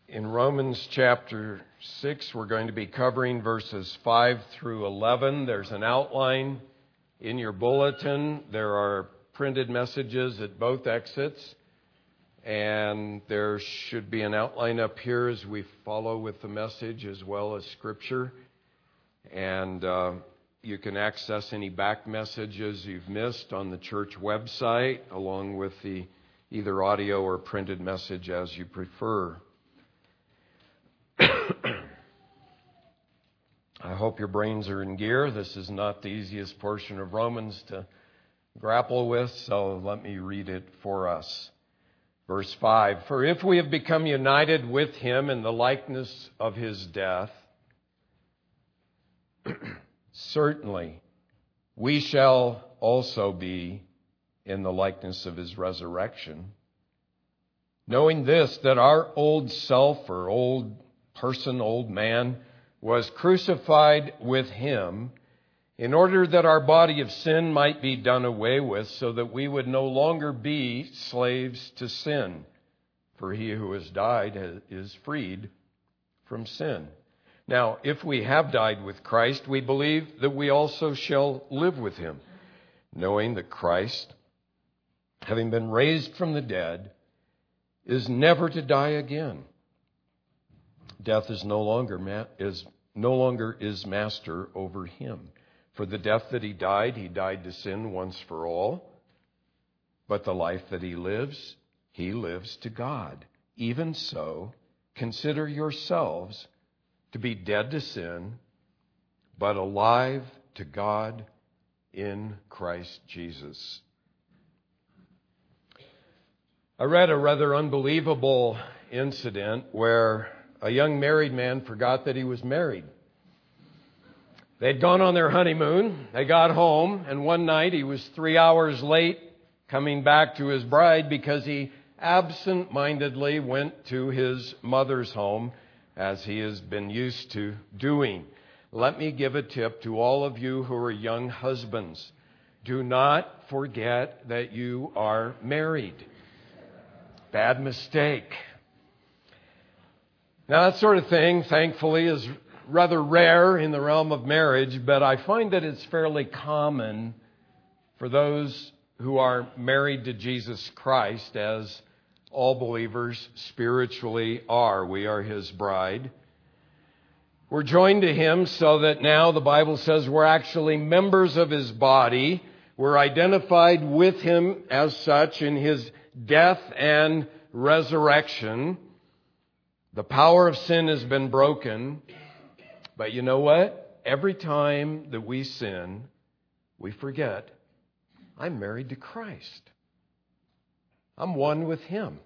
In Romans chapter 6, we're going to be covering verses 5 through 11. There's an outline in your bulletin. There are printed messages at both exits. And there should be an outline up here as we follow with the message as well as Scripture. And you can access any back messages you've missed on the church website, along with the either audio or printed message as you prefer. I hope your brains are in gear. This is not the easiest portion of Romans to grapple with, so let me read it for us. Verse 5, "For if we have become united with him in the likeness of his death, certainly we shall also be in the likeness of his resurrection. Knowing this, that our old self or old person, old man, was crucified with him in order that our body of sin might be done away with, so that we would no longer be slaves to sin. For he who has died is freed from sin. Now, if we have died with Christ, we believe that we also shall live with him, knowing that Christ, having been raised from the dead, is never to die again. Death is no longer is master over him. For the death that he died to sin once for all. But the life that he lives to God. Even so, consider yourselves to be dead to sin, but alive to God in Christ Jesus." I read a rather unbelievable incident where a young married man forgot that he was married. They'd gone on their honeymoon. They got home, and one night he was 3 hours late coming back to his bride because he absent-mindedly went to his mother's home, as he has been used to doing. Let me give a tip to all of you who are young husbands. Do not forget that you are married. Bad mistake. Now, that sort of thing, thankfully, is rather rare in the realm of marriage, but I find that it's fairly common for those who are married to Jesus Christ, as all believers spiritually are. We are his bride. We're joined to him so that now the Bible says we're actually members of his body. We're identified with him as such in his death and resurrection. The power of sin has been broken. But you know what? Every time that we sin, we forget, I'm married to Christ. I'm one with him.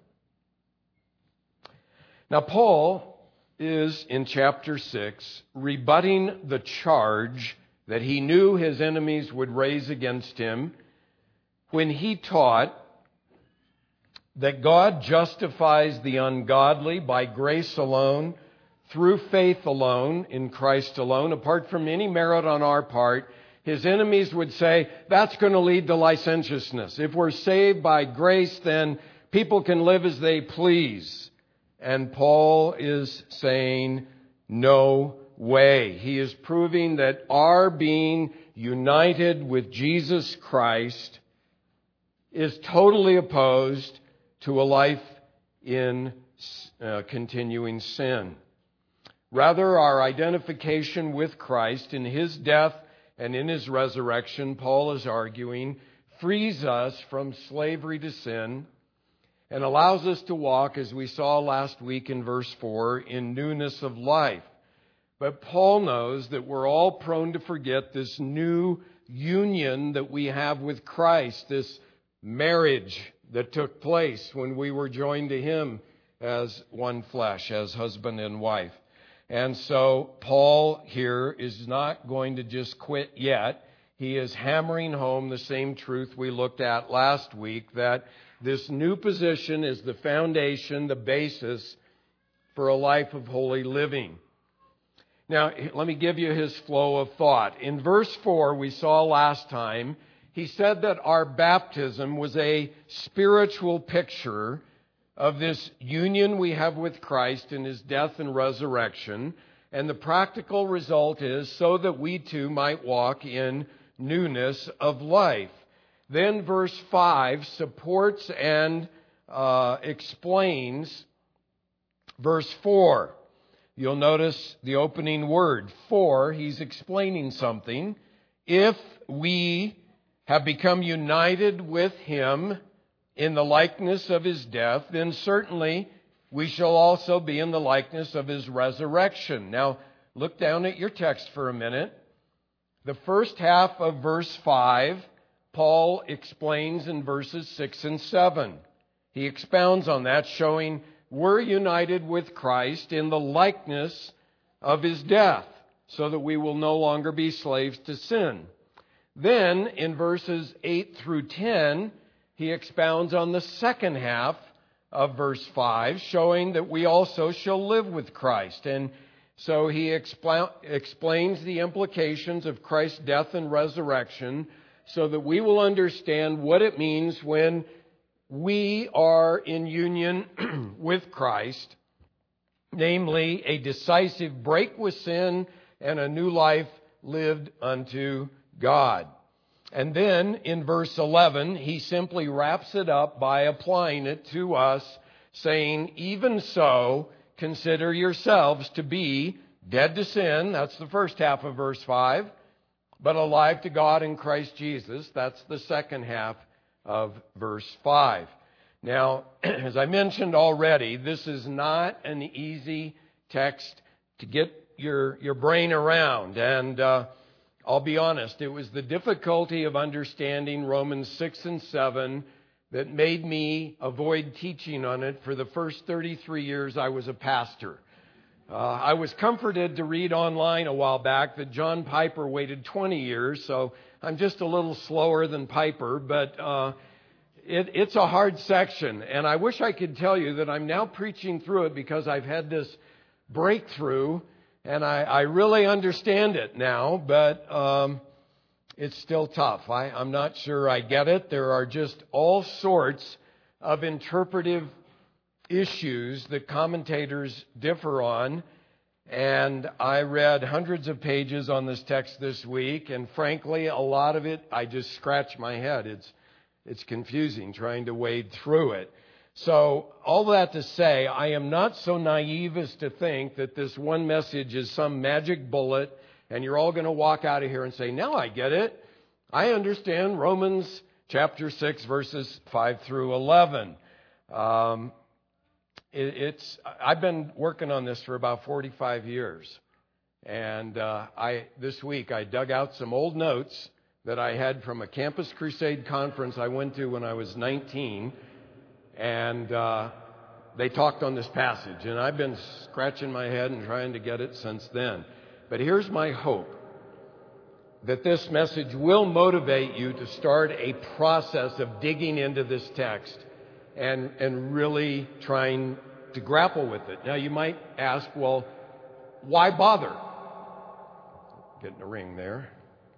Now, Paul is, in chapter 6, rebutting the charge that he knew his enemies would raise against him when he taught that God justifies the ungodly by grace alone, through faith alone, in Christ alone, apart from any merit on our part. His enemies would say, that's going to lead to licentiousness. If we're saved by grace, then people can live as they please. And Paul is saying, no way. He is proving that our being united with Jesus Christ is totally opposed to a life in continuing sin. Rather, our identification with Christ in his death and in his resurrection, Paul is arguing, frees us from slavery to sin and allows us to walk, as we saw last week in verse 4, in newness of life. But Paul knows that we're all prone to forget this new union that we have with Christ, this marriage that took place when we were joined to him as one flesh, as husband and wife. And so Paul here is not going to just quit yet. He is hammering home the same truth we looked at last week, that this new position is the foundation, the basis for a life of holy living. Now, let me give you his flow of thought. In verse 4, we saw last time, he said that our baptism was a spiritual picture of this union we have with Christ in His death and resurrection. And the practical result is so that we too might walk in newness of life. Then verse 5 supports and explains verse 4. You'll notice the opening word, for. He's explaining something. If we have become united with Him in the likeness of His death, then certainly we shall also be in the likeness of His resurrection. Now, look down at your text for a minute. The first half of verse 5, Paul explains in verses 6 and 7. He expounds on that, showing we're united with Christ in the likeness of His death, so that we will no longer be slaves to sin. Then, in verses 8 through 10, he expounds on the second half of verse 5, showing that we also shall live with Christ. And so he explains the implications of Christ's death and resurrection so that we will understand what it means when we are in union with Christ, namely a decisive break with sin and a new life lived unto God. And then in verse 11, he simply wraps it up by applying it to us, saying, even so, consider yourselves to be dead to sin. That's the first half of verse 5. But alive to God in Christ Jesus. That's the second half of verse 5. Now, as I mentioned already, this is not an easy text to get your brain around. And I'll be honest, it was the difficulty of understanding Romans 6 and 7 that made me avoid teaching on it for the first 33 years I was a pastor. I was comforted to read online a while back that John Piper waited 20 years, so I'm just a little slower than Piper, but it's a hard section. And I wish I could tell you that I'm now preaching through it because I've had this breakthrough, and I really understand it now, but it's still tough. I'm not sure I get it. There are just all sorts of interpretive issues that commentators differ on. And I read hundreds of pages on this text this week, and frankly, a lot of it, I just scratch my head. It's confusing trying to wade through it. So all that to say, I am not so naive as to think that this one message is some magic bullet and you're all going to walk out of here and say, now I get it. I understand Romans chapter 6 verses 5 through 11. I've been working on this for about 45 years. And this week I dug out some old notes that I had from a Campus Crusade conference I went to when I was 19. And they talked on this passage. And I've been scratching my head and trying to get it since then. But here's my hope, that this message will motivate you to start a process of digging into this text and really trying to grapple with it. Now you might ask, well, why bother? Getting a ring there.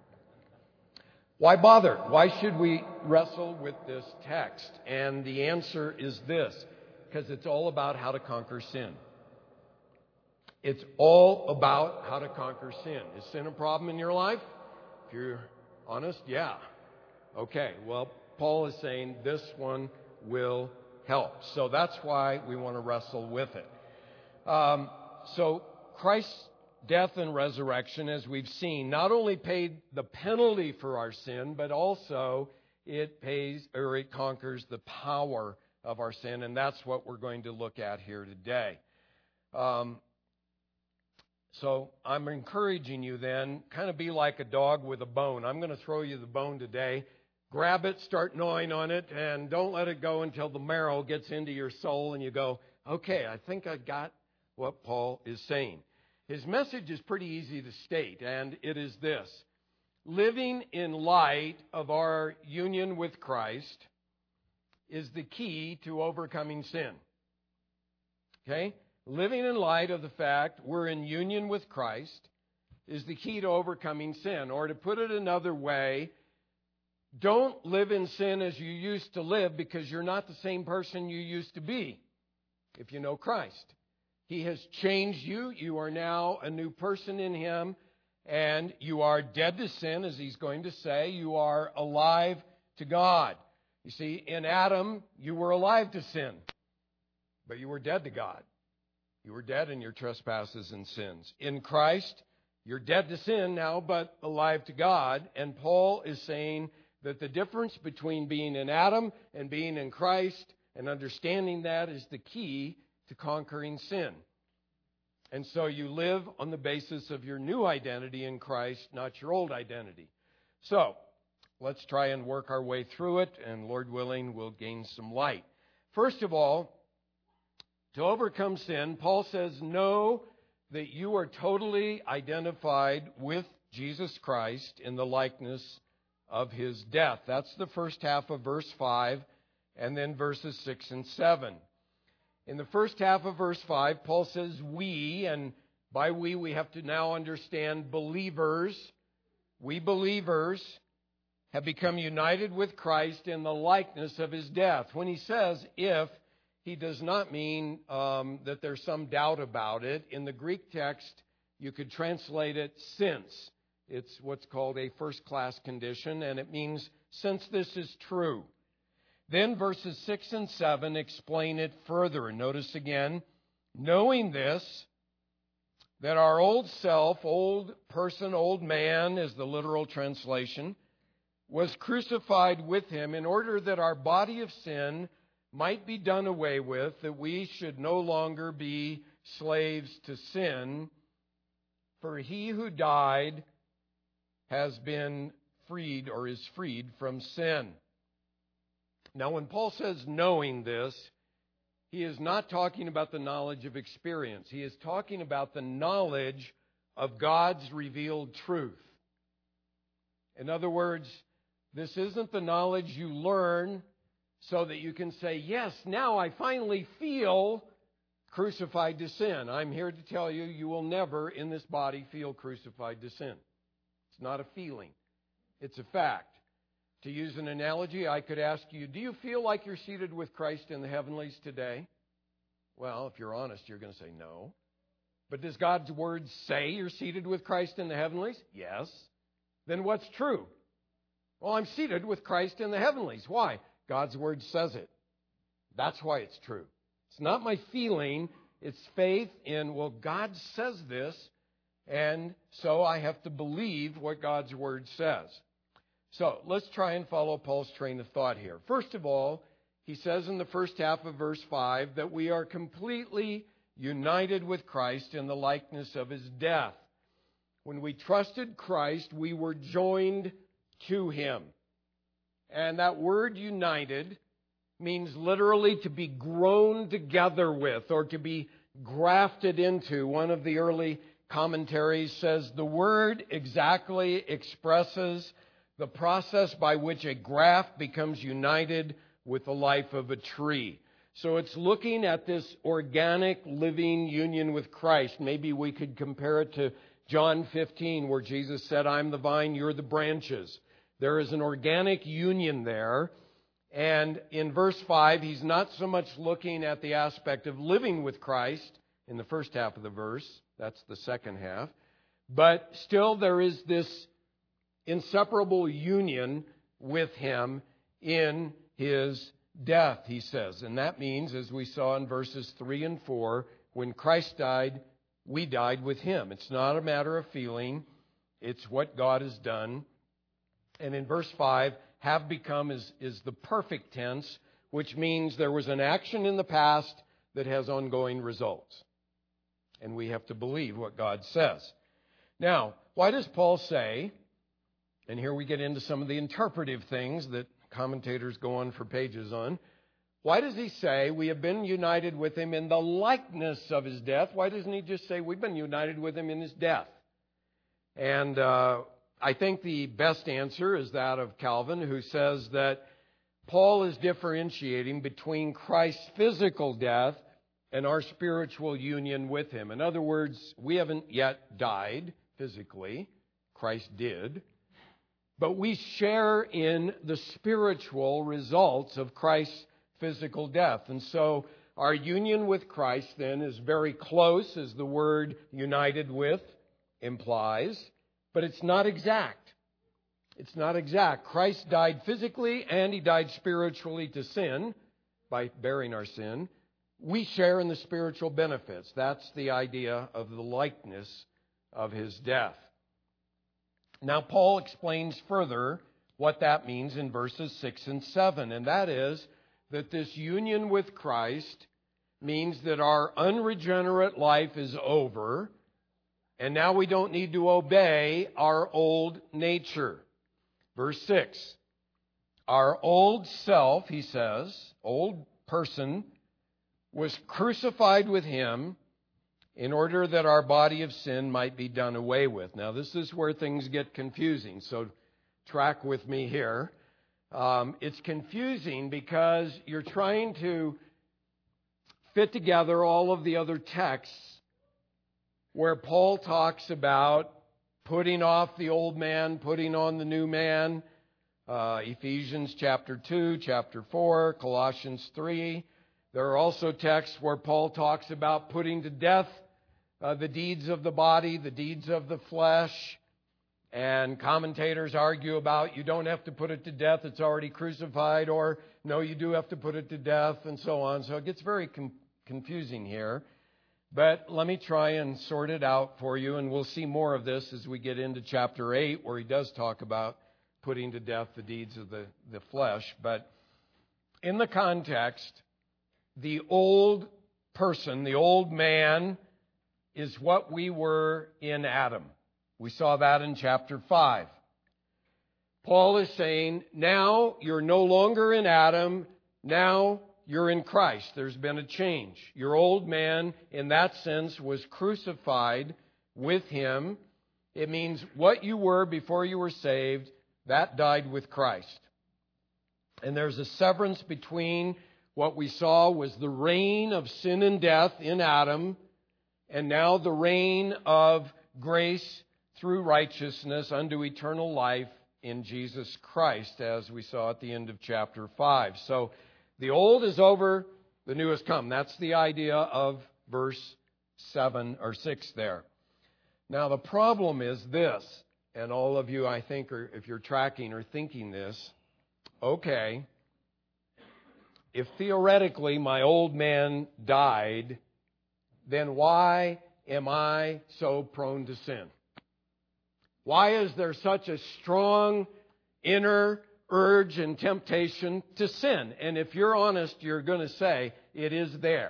Why bother? Why should we wrestle with this text? And the answer is this, because it's all about how to conquer sin. It's all about how to conquer sin. Is sin a problem in your life? If you're honest, yeah. Okay, well, Paul is saying this one will help. So that's why we want to wrestle with it. So Christ's death and resurrection, as we've seen, not only paid the penalty for our sin, but also it conquers the power of our sin, and that's what we're going to look at here today. So I'm encouraging you then, kind of be like a dog with a bone. I'm going to throw you the bone today. Grab it, start gnawing on it, and don't let it go until the marrow gets into your soul and you go, okay, I think I got what Paul is saying. His message is pretty easy to state, and it is this. Living in light of our union with Christ is the key to overcoming sin. Okay? Living in light of the fact we're in union with Christ is the key to overcoming sin. Or to put it another way, don't live in sin as you used to live because you're not the same person you used to be. if you know Christ. He has changed you. You are now a new person in Him, and you are dead to sin, as He's going to say. You are alive to God. You see, in Adam, you were alive to sin, but you were dead to God. You were dead in your trespasses and sins. In Christ, you're dead to sin now, but alive to God. And Paul is saying that the difference between being in Adam and being in Christ, and understanding that, is the key to conquering sin. And so you live on the basis of your new identity in Christ, not your old identity. So, let's try and work our way through it, and Lord willing, we'll gain some light. First of all, to overcome sin, Paul says, know that you are totally identified with Jesus Christ in the likeness of His death. That's the first half of verse 5, and then verses 6 and 7. In the first half of verse 5, Paul says, we, and by we have to now understand believers. We believers have become united with Christ in the likeness of His death. When he says if, he does not mean that there's some doubt about it. In the Greek text, you could translate it since. It's what's called a first-class condition, and it means since this is true. Then verses 6 and 7 explain it further. Notice again, knowing this, that our old self, old person, old man is the literal translation, was crucified with Him in order that our body of sin might be done away with, that we should no longer be slaves to sin. For He who died has been freed, or is freed from sin. Now, when Paul says knowing this, he is not talking about the knowledge of experience. He is talking about the knowledge of God's revealed truth. In other words, this isn't the knowledge you learn so that you can say, yes, now I finally feel crucified to sin. I'm here to tell you, you will never in this body feel crucified to sin. It's not a feeling. It's a fact. To use an analogy, I could ask you, do you feel like you're seated with Christ in the heavenlies today? Well, if you're honest, you're going to say no. But does God's Word say you're seated with Christ in the heavenlies? Yes. Then what's true? Well, I'm seated with Christ in the heavenlies. Why? God's Word says it. That's why it's true. It's not my feeling. It's faith in, well, God says this, and so I have to believe what God's Word says. So let's try and follow Paul's train of thought here. First of all, he says in the first half of verse 5 that we are completely united with Christ in the likeness of His death. When we trusted Christ, we were joined to Him. And that word united means literally to be grown together with, or to be grafted into. One of the early commentaries says the word exactly expresses the process by which a graft becomes united with the life of a tree. So it's looking at this organic living union with Christ. Maybe we could compare it to John 15, where Jesus said, I'm the vine, you're the branches. There is an organic union there. And in verse 5, he's not so much looking at the aspect of living with Christ in the first half of the verse. That's the second half. But still there is this inseparable union with Him in His death, he says. And that means, as we saw in verses 3 and 4, when Christ died, we died with Him. It's not a matter of feeling. It's what God has done. And in verse 5, have become is the perfect tense, which means there was an action in the past that has ongoing results. And we have to believe what God says. Now, why does Paul say, and here we get into some of the interpretive things that commentators go on for pages on, why does he say we have been united with Him in the likeness of His death? Why doesn't he just say we've been united with Him in His death? And I think the best answer is that of Calvin, who says that Paul is differentiating between Christ's physical death and our spiritual union with Him. In other words, we haven't yet died physically. Christ did. But we share in the spiritual results of Christ's physical death. And so Our union with Christ then is very close, as the word united with implies, but it's not exact. It's not exact. Christ died physically and He died spiritually to sin by bearing our sin. We share in the spiritual benefits. That's the idea of the likeness of His death. Now, Paul explains further what that means in verses 6 and 7, and that is that this union with Christ means that our unregenerate life is over, and now we don't need to obey our old nature. Verse 6, our old self, he says, old person, was crucified with Him in order that our body of sin might be done away with. Now, this is where things get confusing, so track with me here. It's confusing because you're trying to fit together all of the other texts where Paul talks about putting off the old man, putting on the new man. Ephesians chapter 2, chapter 4, Colossians 3. There are also texts where Paul talks about putting to death the deeds of the body, the deeds of the flesh. And commentators argue about you don't have to put it to death, it's already crucified, or no, you do have to put it to death, and so on. So it gets very confusing here. But let me try and sort it out for you, and we'll see more of this as we get into chapter 8, where he does talk about putting to death the deeds of the flesh. But in the context, the old person, the old man, is what we were in Adam. We saw that in chapter 5. Paul is saying, now you're no longer in Adam, now you're in Christ. There's been a change. Your old man, in that sense, was crucified with Him. It means what you were before you were saved, that died with Christ. And there's a severance between what we saw was the reign of sin and death in Adam, and now the reign of grace through righteousness unto eternal life in Jesus Christ, as we saw at the end of chapter 5. So the old is over, the new has come. That's the idea of verse 7 or 6 there. Now the problem is this, and all of you, I think, if you're tracking or thinking this, okay, if theoretically my old man died, then why am I so prone to sin? Why is there such a strong inner urge and temptation to sin? And if you're honest, you're going to say it is there.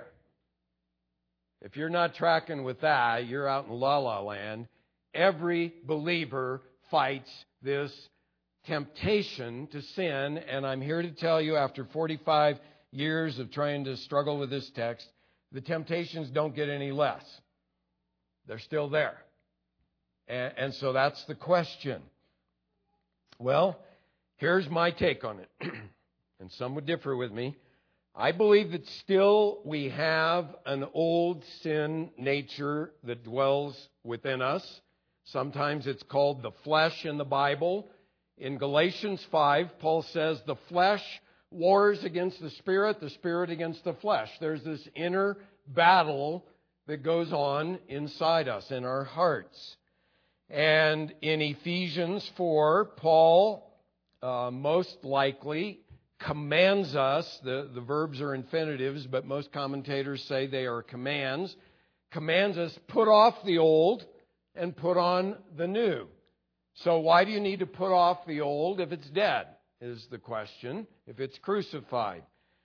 If you're not tracking with that, you're out in la-la land. Every believer fights this temptation to sin, and I'm here to tell you, after 45 years of trying to struggle with this text, the temptations don't get any less. They're still there. And so that's the question. Well, here's my take on it, and some would differ with me. I believe that still we have an old sin nature that dwells within us. Sometimes it's called the flesh in the Bible. In Galatians 5, Paul says the flesh wars against the spirit against the flesh. There's this inner battle that goes on inside us, in our hearts. And in Ephesians 4, Paul most likely commands us, the verbs are infinitives, but most commentators say they are commands us, put off the old and put on the new. So why do you need to put off the old if it's dead, is the question, if it's crucified?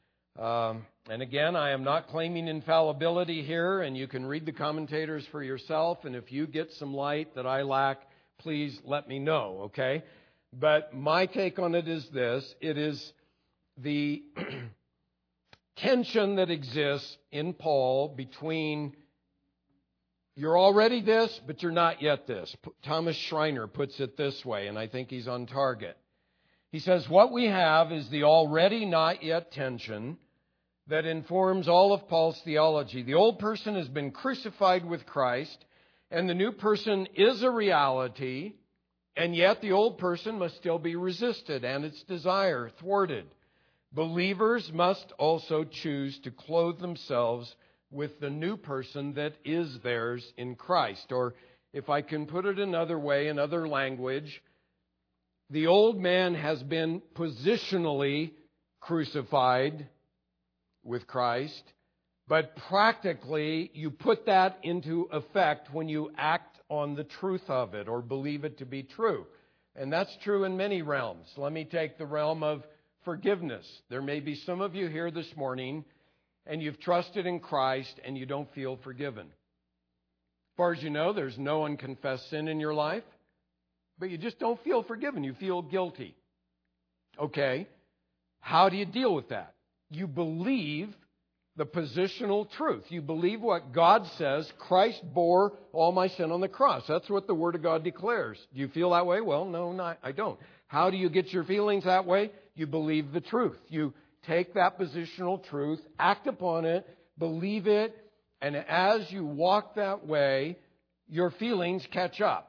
And again, I am not claiming infallibility here, and you can read the commentators for yourself, and if you get some light that I lack, please let me know, okay? But my take on it is this. It is the tension that exists in Paul between you're already this, but you're not yet this. Thomas Schreiner puts it this way, and I think he's on target. He says, what we have is the already not yet tension that informs all of Paul's theology. The old person has been crucified with Christ, and the new person is a reality, and yet the old person must still be resisted and its desire thwarted. Believers must also choose to clothe themselves with the new person that is theirs in Christ. Or if I can put it another way, another language, the old man has been positionally crucified with Christ, but practically you put that into effect when you act on the truth of it or believe it to be true. And that's true in many realms. Let me take the realm of forgiveness. There may be some of you here this morning and you've trusted in Christ and you don't feel forgiven. As far as you know, there's no unconfessed sin in your life, but you just don't feel forgiven. You feel guilty. Okay, how do you deal with that? You believe the positional truth. You believe what God says. Christ bore all my sin on the cross. That's what the Word of God declares. Do you feel that way? Well, no, I don't. How do you get your feelings that way? You believe the truth. You take that positional truth, act upon it, believe it, and as you walk that way, your feelings catch up.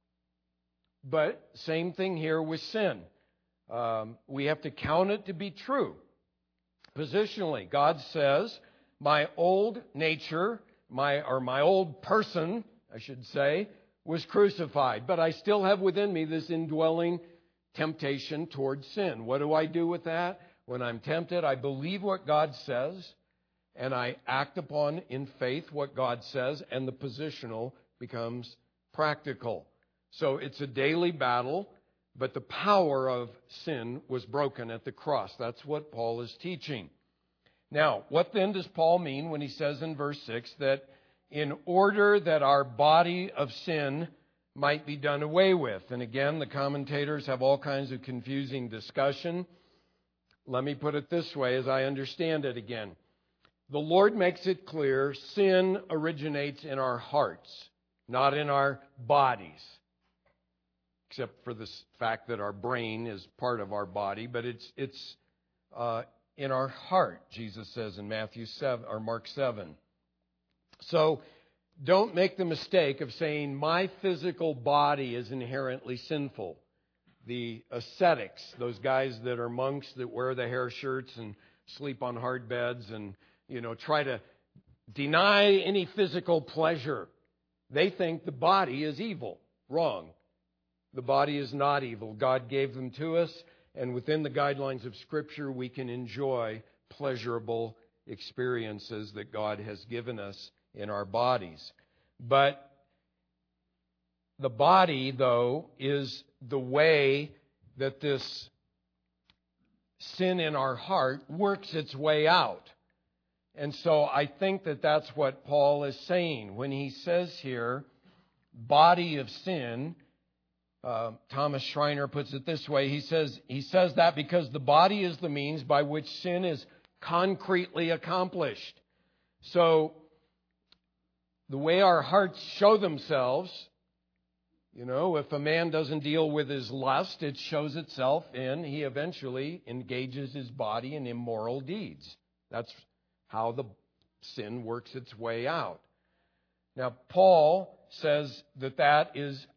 But same thing here with sin. We have to count it to be true. Positionally, God says, my old nature, my old person, I should say, was crucified. But I still have within me this indwelling temptation towards sin. What do I do with that? When I'm tempted, I believe what God says, and I act upon in faith what God says, and the positional becomes practical. So it's a daily battle, but the power of sin was broken at the cross. That's what Paul is teaching. Now, what then does Paul mean when he says in verse 6 that in order that our body of sin might be done away with? And again, the commentators have all kinds of confusing discussion. Let me put it this way as I understand it again. The Lord makes it clear sin originates in our hearts, not in our bodies. Except for the fact that our brain is part of our body, but it's in our heart, Jesus says in Matthew 7 or Mark 7. So don't make the mistake of saying my physical body is inherently sinful. The ascetics, those guys that are monks that wear the hair shirts and sleep on hard beds and try to deny any physical pleasure. They think the body is evil. Wrong. The body is not evil. God gave them to us, and within the guidelines of Scripture, we can enjoy pleasurable experiences that God has given us in our bodies. But the body, though, is the way that this sin in our heart works its way out. And so I think that that's what Paul is saying when he says here, body of sin. Thomas Schreiner puts it this way. He says that because the body is the means by which sin is concretely accomplished. So the way our hearts show themselves, if a man doesn't deal with his lust, it shows itself in he eventually engages his body in immoral deeds. That's how the sin works its way out. Now, Paul says that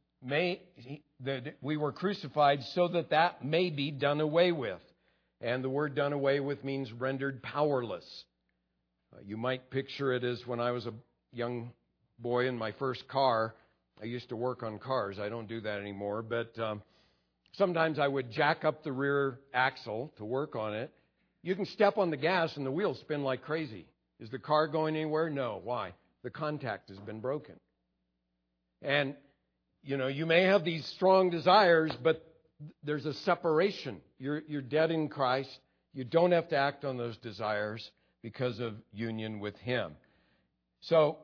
we were crucified so that may be done away with. And the word done away with means rendered powerless. You might picture it as when I was a young boy in my first car. I used to work on cars. I don't do that anymore. But sometimes I would jack up the rear axle to work on it. You can step on the gas and the wheels spin like crazy. Is the car going anywhere? No. Why? The contact has been broken. And you may have these strong desires, but there's a separation. You're dead in Christ. You don't have to act on those desires because of union with Him. So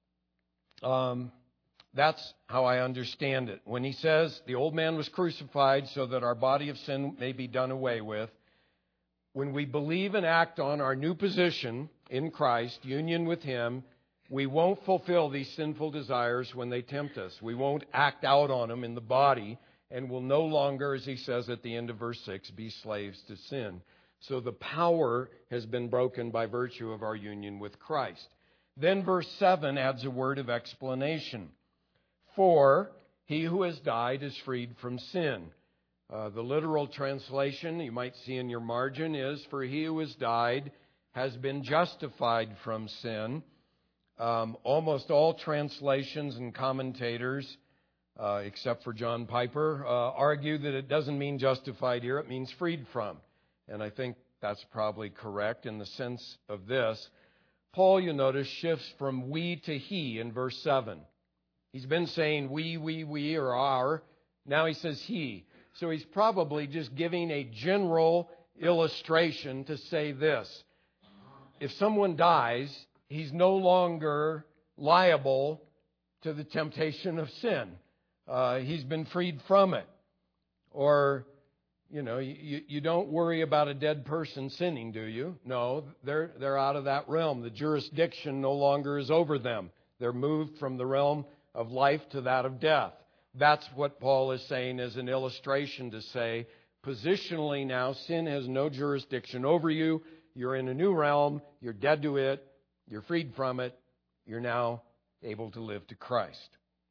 that's how I understand it. When he says the old man was crucified so that our body of sin may be done away with, when we believe and act on our new position in Christ, union with Him, we won't fulfill these sinful desires when they tempt us. We won't act out on them in the body and will no longer, as he says at the end of verse 6, be slaves to sin. So the power has been broken by virtue of our union with Christ. Then verse 7 adds a word of explanation. For he who has died is freed from sin. The literal translation you might see in your margin is, "For he who has died has been justified from sin." Almost all translations and commentators, except for John Piper, argue that it doesn't mean justified here, it means freed from. And I think that's probably correct in the sense of this. Paul, you notice, shifts from we to he in verse 7. He's been saying we, or our. Now he says he. So he's probably just giving a general illustration to say this. If someone dies, he's no longer liable to the temptation of sin. He's been freed from it. Or, you don't worry about a dead person sinning, do you? No, they're out of that realm. The jurisdiction no longer is over them. They're moved from the realm of life to that of death. That's what Paul is saying as an illustration to say, positionally now, sin has no jurisdiction over you. You're in a new realm. You're dead to it. You're freed from it. You're now able to live to Christ.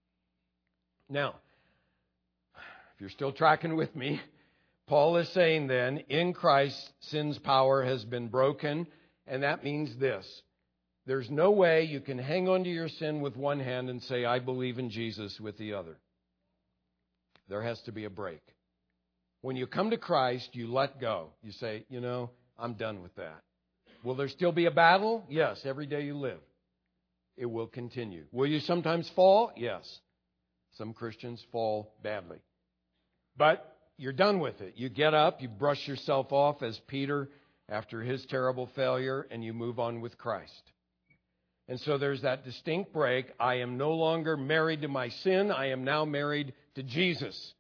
Now, if you're still tracking with me, Paul is saying then, in Christ, sin's power has been broken, and that means this. There's no way you can hang on to your sin with one hand and say, I believe in Jesus with the other. There has to be a break. When you come to Christ, you let go. You say, I'm done with that. Will there still be a battle? Yes, every day you live. It will continue. Will you sometimes fall? Yes. Some Christians fall badly. But you're done with it. You get up, you brush yourself off as Peter after his terrible failure, and you move on with Christ. And so there's that distinct break. I am no longer married to my sin. I am now married to Jesus.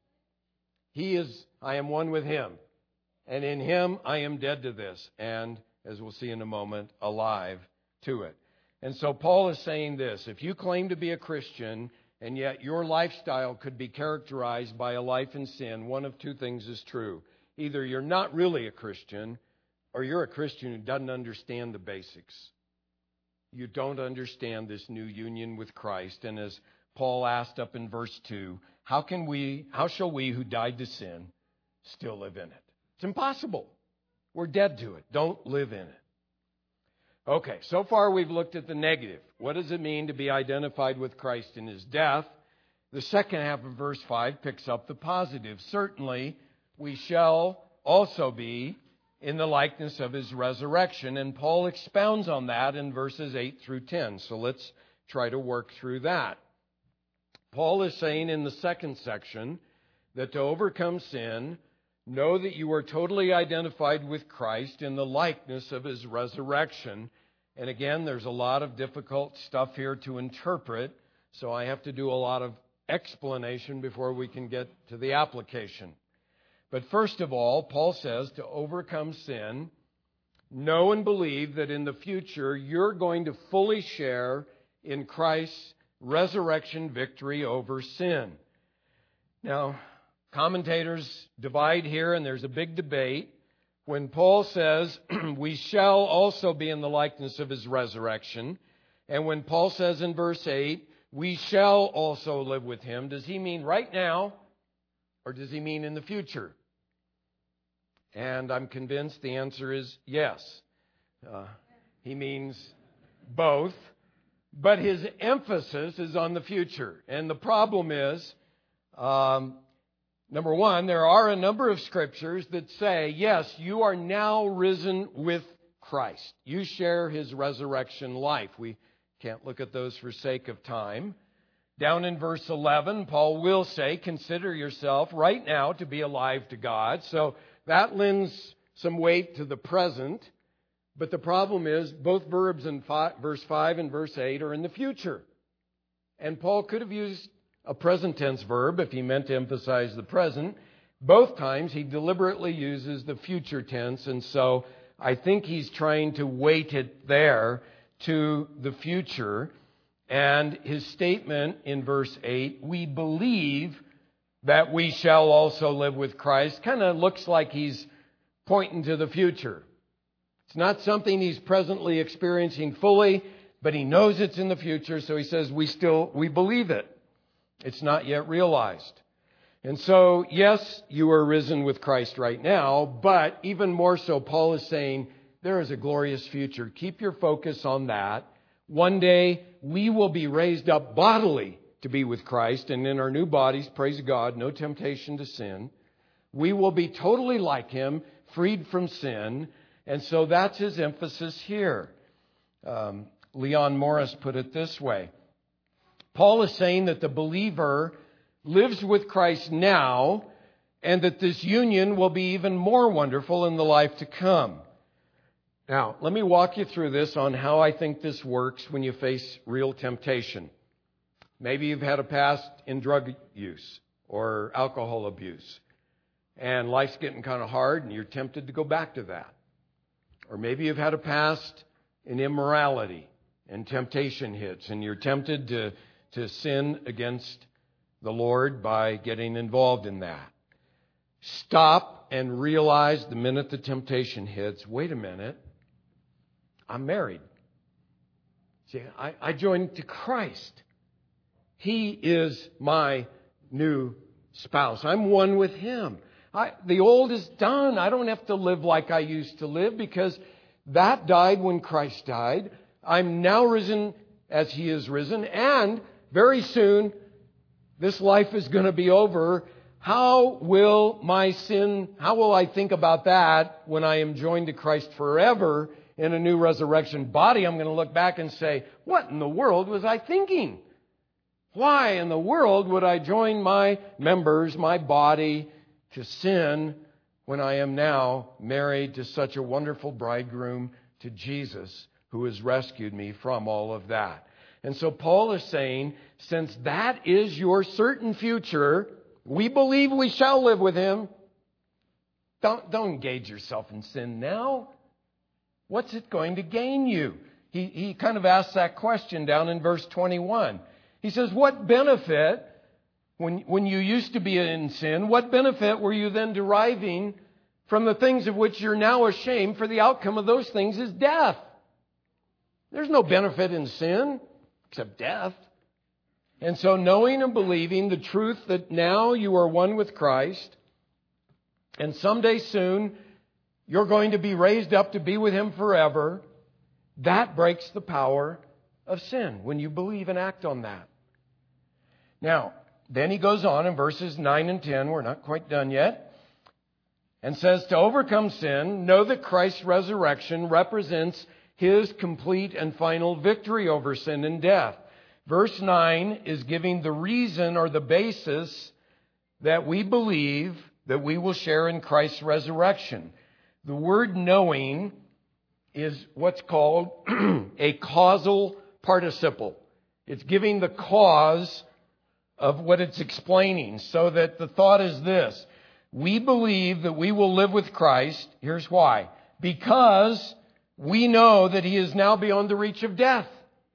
I am one with Him. And in Him, I am dead to this. And, as we'll see in a moment, alive to it. And so Paul is saying this. If you claim to be a Christian, and yet your lifestyle could be characterized by a life in sin, one of two things is true. Either you're not really a Christian, or you're a Christian who doesn't understand the basics. You don't understand this new union with Christ. And as Paul asked up in verse 2, how shall we who died to sin still live in it? It's impossible. We're dead to it. Don't live in it. Okay, so far we've looked at the negative. What does it mean to be identified with Christ in His death? The second half of verse 5 picks up the positive. Certainly, we shall also be in the likeness of His resurrection. And Paul expounds on that in verses 8 through 10. So let's try to work through that. Paul is saying in the second section that to overcome sin, know that you are totally identified with Christ in the likeness of His resurrection. And again, there's a lot of difficult stuff here to interpret, so I have to do a lot of explanation before we can get to the application. But first of all, Paul says to overcome sin, know and believe that in the future you're going to fully share in Christ's resurrection victory over sin. Now, commentators divide here, and there's a big debate. When Paul says, we shall also be in the likeness of His resurrection, and when Paul says in verse 8, we shall also live with Him, does he mean right now, or does he mean in the future? And I'm convinced the answer is yes. He means both, but his emphasis is on the future. And the problem is, number one, there are a number of scriptures that say, yes, you are now risen with Christ. You share His resurrection life. We can't look at those for sake of time. Down in verse 11, Paul will say, consider yourself right now to be alive to God. So that lends some weight to the present. But the problem is, both verbs in verse 5 and verse 8 are in the future. And Paul could have used a present tense verb if he meant to emphasize the present. Both times he deliberately uses the future tense, and so I think he's trying to weight it there to the future. And his statement in verse 8, we believe that we shall also live with Christ, kind of looks like he's pointing to the future. It's not something he's presently experiencing fully, but he knows it's in the future, so he says we believe it. It's not yet realized. And so, yes, you are risen with Christ right now, but even more so, Paul is saying there is a glorious future. Keep your focus on that. One day, we will be raised up bodily to be with Christ, and in our new bodies, praise God, no temptation to sin. We will be totally like Him, freed from sin, and so that's his emphasis here. Leon Morris put it this way. Paul is saying that the believer lives with Christ now, and that this union will be even more wonderful in the life to come. Now, let me walk you through this on how I think this works when you face real temptation. Maybe you've had a past in drug use or alcohol abuse, and life's getting kind of hard and you're tempted to go back to that. Or maybe you've had a past in immorality and temptation hits, and you're tempted to sin against the Lord by getting involved in that. Stop and realize the minute the temptation hits, wait a minute, I'm married. See, I joined to Christ. He is my new spouse. I'm one with Him. The old is done. I don't have to live like I used to live because that died when Christ died. I'm now risen as He is risen, and very soon this life is going to be over. How will I think about that when I am joined to Christ forever in a new resurrection body? I'm going to look back and say, what in the world was I thinking? Why in the world would I join my members, my body, to sin when I am now married to such a wonderful bridegroom, to Jesus, who has rescued me from all of that? And so Paul is saying, since that is your certain future, we believe we shall live with Him. Don't engage yourself in sin now. What's it going to gain you? He kind of asks that question down in verse 21. He says, what benefit, when you used to be in sin, what benefit were you then deriving from the things of which you're now ashamed? For the outcome of those things is death. There's no benefit in sin except death. And so knowing and believing the truth that now you are one with Christ, and someday soon you're going to be raised up to be with Him forever, that breaks the power of sin when you believe and act on that. Now, then he goes on in verses 9 and 10, we're not quite done yet, and says, to overcome sin, know that Christ's resurrection represents His complete and final victory over sin and death. Verse 9 is giving the reason or the basis that we believe that we will share in Christ's resurrection. The word knowing is what's called a causal participle. It's giving the cause of what it's explaining, so that the thought is this: we believe that we will live with Christ. Here's why. Because we know that He is now beyond the reach of death.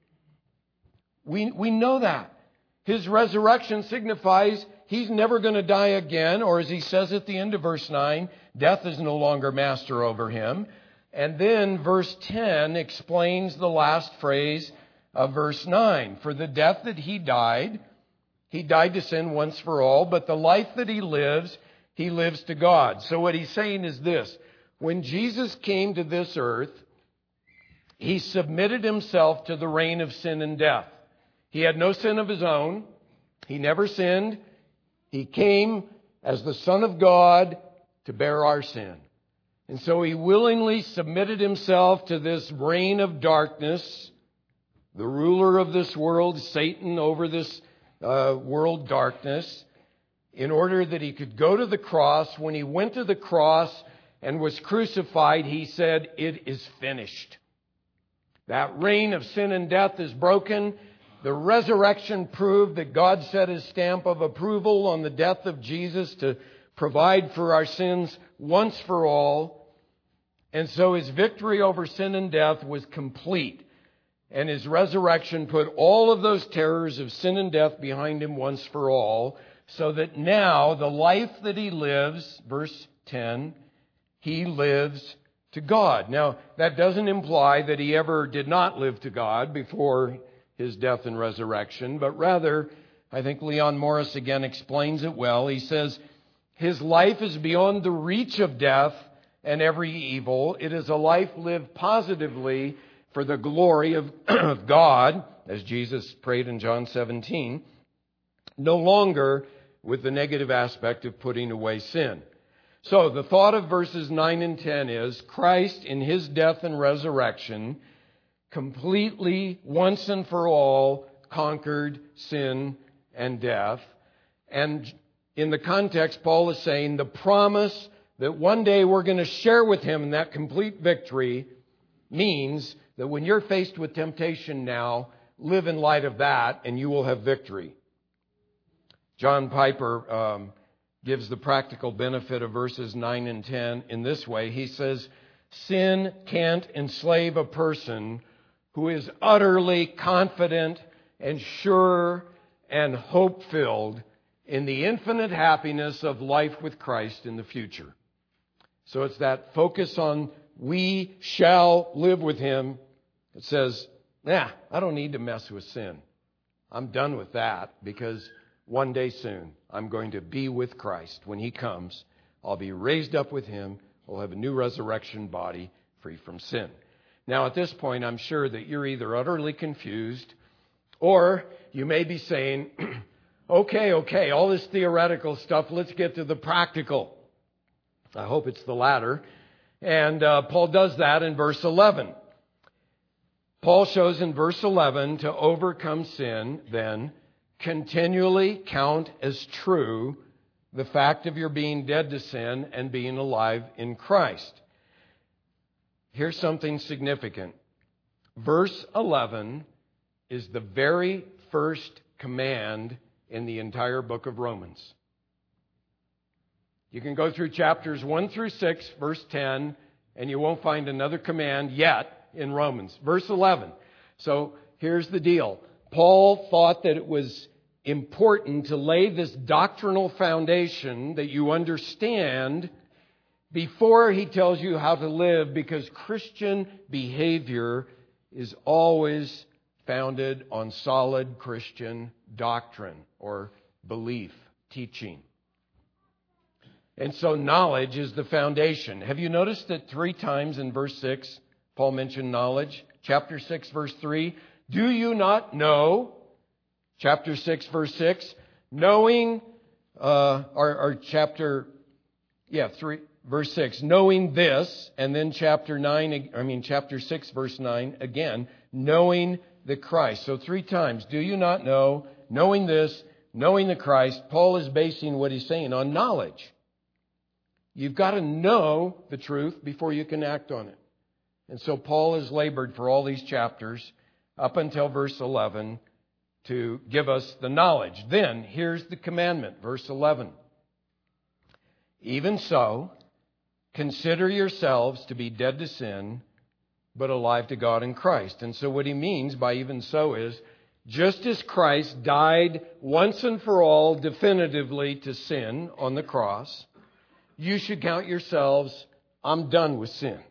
We know that. His resurrection signifies He's never going to die again, or as he says at the end of verse 9, death is no longer master over Him. And then verse 10 explains the last phrase of verse 9. For the death that He died to sin once for all, but the life that He lives to God. So what he's saying is this: when Jesus came to this earth, He submitted Himself to the reign of sin and death. He had no sin of His own. He never sinned. He came as the Son of God to bear our sin. And so He willingly submitted Himself to this reign of darkness, the ruler of this world, Satan, over this world darkness, in order that He could go to the cross. When He went to the cross and was crucified, He said, it is finished. That reign of sin and death is broken. The resurrection proved that God set His stamp of approval on the death of Jesus to provide for our sins once for all. And so His victory over sin and death was complete. And His resurrection put all of those terrors of sin and death behind Him once for all, so that now the life that He lives, verse 10, He lives to God. Now, that doesn't imply that He ever did not live to God before His death and resurrection, but rather I think Leon Morris again explains it well. He says, his life is beyond the reach of death and every evil. It is a life lived positively for the glory of God, as Jesus prayed in John 17, no longer with the negative aspect of putting away sin. So the thought of verses 9 and 10 is Christ in his death and resurrection completely, once and for all, conquered sin and death. And in the context, Paul is saying the promise that one day we're going to share with him in that complete victory means that when you're faced with temptation now, live in light of that and you will have victory. John Piper gives the practical benefit of verses 9 and 10 in this way. He says, sin can't enslave a person who is utterly confident and sure and hope-filled in the infinite happiness of life with Christ in the future. So it's that focus on we shall live with him. It says, I don't need to mess with sin. I'm done with that because one day soon I'm going to be with Christ. When he comes, I'll be raised up with him. We'll have a new resurrection body free from sin. Now at this point, I'm sure that you're either utterly confused or you may be saying, okay, all this theoretical stuff, let's get to the practical. I hope it's the latter. And Paul does that in verse 11. Paul shows in verse 11 to overcome sin, then, continually count as true the fact of your being dead to sin and being alive in Christ. Here's something significant. Verse 11 is the very first command in the entire book of Romans. You can go through chapters 1 through 6, verse 10, and you won't find another command yet in Romans. Verse 11. So here's the deal. Paul thought that it was important to lay this doctrinal foundation that you understand before he tells you how to live, because Christian behavior is always founded on solid Christian doctrine or belief, teaching. And so knowledge is the foundation. Have you noticed that 3 times in verse 6, Paul mentioned knowledge? Chapter 6, verse 3, do you not know? Chapter 6, verse 6, knowing, chapter 3, verse 6, knowing this, and then chapter 6, verse 9, again, knowing the Christ. So 3 times, do you not know, knowing this, knowing the Christ. Paul is basing what he's saying on knowledge. You've got to know the truth before you can act on it. And so Paul has labored for all these chapters up until verse 11 to give us the knowledge. Then, here's the commandment, verse 11. Even so, consider yourselves to be dead to sin, but alive to God in Christ. And so what he means by even so is, just as Christ died once and for all definitively to sin on the cross, you should count yourselves, I'm done with sin.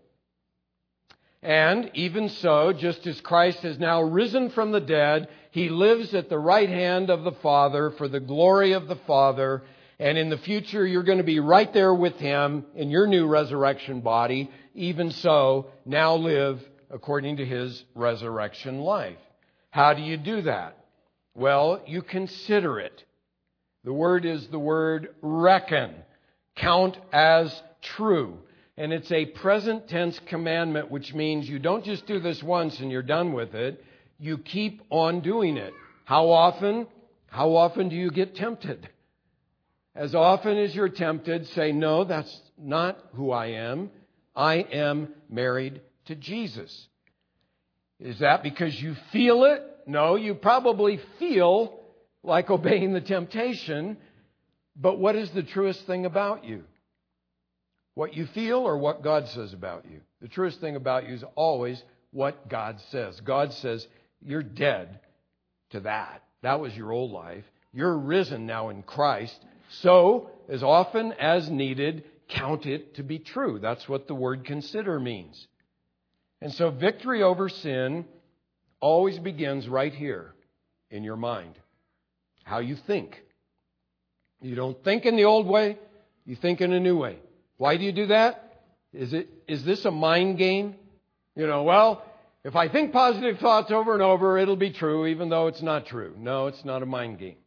And even so, just as Christ has now risen from the dead, he lives at the right hand of the Father for the glory of the Father. And in the future, you're going to be right there with him in your new resurrection body. Even so, now live according to his resurrection life. How do you do that? Well, you consider it. The word is the word reckon. Count as true. And it's a present tense commandment, which means you don't just do this once and you're done with it. You keep on doing it. How often? How often do you get tempted? As often as you're tempted, say, no, that's not who I am. I am married to Jesus. Is that because you feel it? No, you probably feel like obeying the temptation. But what is the truest thing about you? What you feel or what God says about you? The truest thing about you is always what God says. God says, you're dead to that. That was your old life. You're risen now in Christ. So, as often as needed, count it to be true. That's what the word consider means. And so victory over sin always begins right here in your mind. how you think. You don't think in the old way, you think in a new way. Why do you do that? Is this a mind game? Well, if I think positive thoughts over and over, it'll be true, even though it's not true. No, it's not a mind game.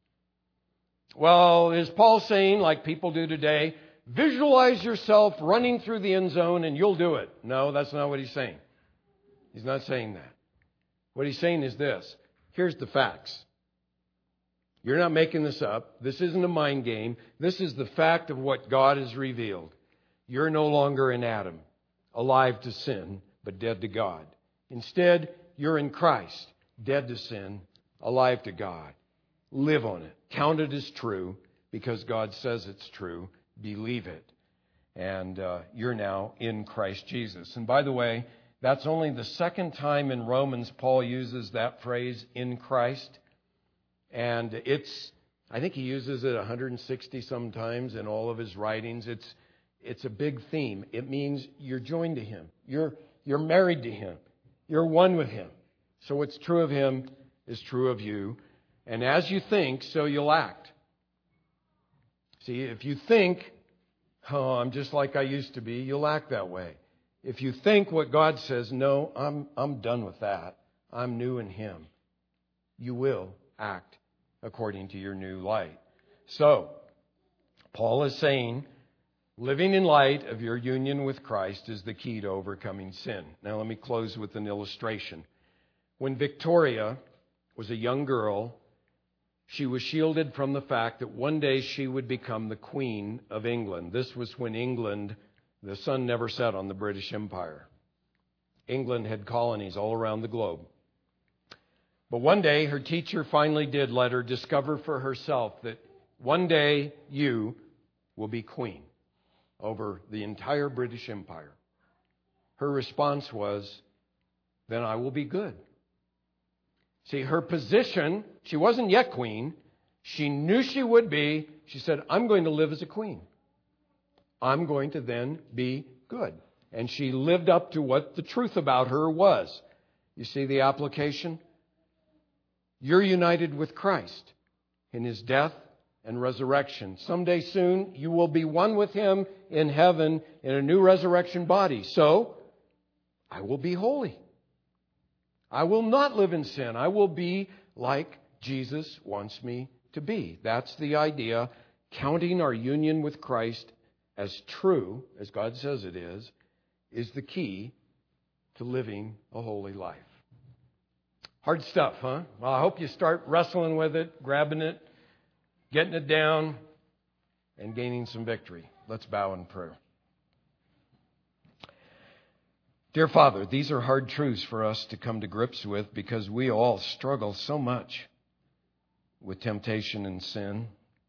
Well, is Paul saying, like people do today, visualize yourself running through the end zone and you'll do it? No, that's not what he's saying. He's not saying that. What he's saying is this. Here's the facts. You're not making this up. This isn't a mind game. This is the fact of what God has revealed. You're no longer in Adam, alive to sin, but dead to God. Instead, you're in Christ, dead to sin, alive to God. Live on it. Count it as true because God says it's true. Believe it. And you're now in Christ Jesus. And by the way, that's only the second time in Romans Paul uses that phrase, in Christ. And I think he uses it 160 sometimes in all of his writings. It's a big theme. It means you're joined to Him. You're married to Him. You're one with Him. So what's true of Him is true of you. And as you think, so you'll act. See, if you think, I'm just like I used to be, you'll act that way. If you think what God says, no, I'm done with that. I'm new in Him. You will act according to your new light. So, Paul is saying, living in light of your union with Christ is the key to overcoming sin. Now let me close with an illustration. When Victoria was a young girl, she was shielded from the fact that one day she would become the Queen of England. This was when England, the sun never set on the British Empire. England had colonies all around the globe. But one day her teacher finally did let her discover for herself that one day you will be queen over the entire British Empire. Her response was, then I will be good. See, her position, she wasn't yet queen. She knew she would be. She said, I'm going to live as a queen. I'm going to then be good. And she lived up to what the truth about her was. You see the application? You're united with Christ in His death and resurrection. Someday soon, you will be one with Him in heaven in a new resurrection body. So, I will be holy. I will not live in sin. I will be like Jesus wants me to be. That's the idea. Counting our union with Christ as true, as God says it is the key to living a holy life. Hard stuff, huh? Well, I hope you start wrestling with it, grabbing it, getting it down, and gaining some victory. Let's bow in prayer. Dear Father, these are hard truths for us to come to grips with because we all struggle so much with temptation and sin.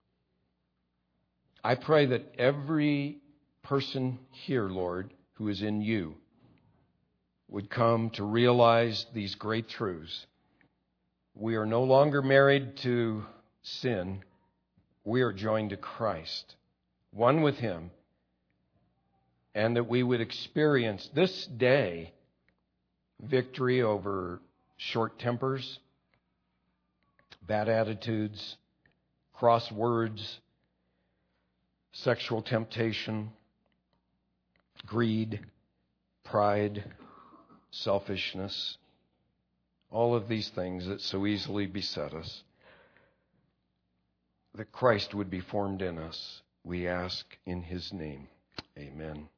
I pray that every person here, Lord, who is in You, would come to realize these great truths. We are no longer married to sin. We are joined to Christ, one with Him, and that we would experience this day victory over short tempers, bad attitudes, cross words, sexual temptation, greed, pride, selfishness, all of these things that so easily beset us. That Christ would be formed in us, we ask in His name. Amen.